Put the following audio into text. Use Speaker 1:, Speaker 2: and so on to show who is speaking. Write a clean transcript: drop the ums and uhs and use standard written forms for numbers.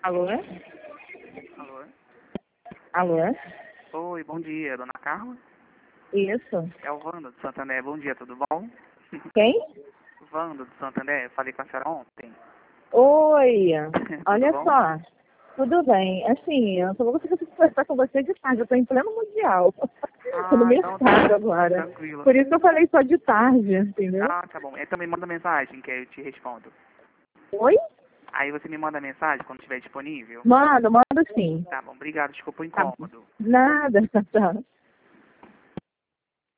Speaker 1: Alô?
Speaker 2: Alô?
Speaker 1: Alô?
Speaker 2: Oi, bom dia, dona Carla?
Speaker 1: Isso.
Speaker 2: É o Wanda do Santander, bom dia, tudo bom?
Speaker 1: Quem?
Speaker 2: Wanda do Santander, falei com a senhora ontem.
Speaker 1: Oi.
Speaker 2: Tudo
Speaker 1: Olha
Speaker 2: bom?
Speaker 1: só. Tudo bem. Assim, eu só vou conseguir conversar com você de tarde. Eu tô em pleno mundial. Tô no
Speaker 2: Então
Speaker 1: mercado agora.
Speaker 2: tranquilo.
Speaker 1: Por isso que eu falei só de tarde, entendeu?
Speaker 2: Tá bom. Então me manda mensagem que eu te respondo.
Speaker 1: Oi?
Speaker 2: Aí você me manda mensagem quando estiver disponível?
Speaker 1: Manda sim.
Speaker 2: Tá bom, obrigado, desculpa o
Speaker 1: Tá.
Speaker 2: incômodo.
Speaker 1: Nada. Tá.